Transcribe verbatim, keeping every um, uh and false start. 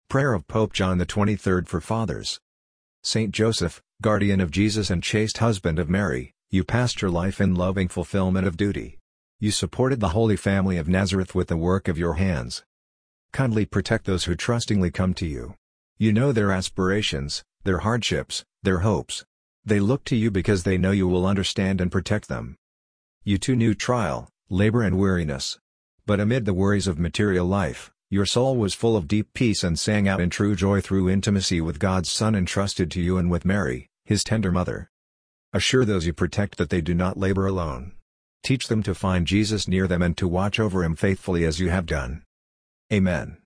Prayer of Pope John the twenty-third for Fathers. Saint Joseph, guardian of Jesus and chaste husband of Mary, you passed your life in loving fulfillment of duty. You supported the Holy Family of Nazareth with the work of your hands. Kindly protect those who trustingly come to you. You know their aspirations, their hardships, their hopes. They look to you because they know you will understand and protect them. You too knew trial, labor and weariness. But amid the worries of material life, your soul was full of deep peace and sang out in true joy through intimacy with God's Son entrusted to you and with Mary, His tender mother. Assure those you protect that they do not labor alone. Teach them to find Jesus near them and to watch over Him faithfully as you have done. Amen.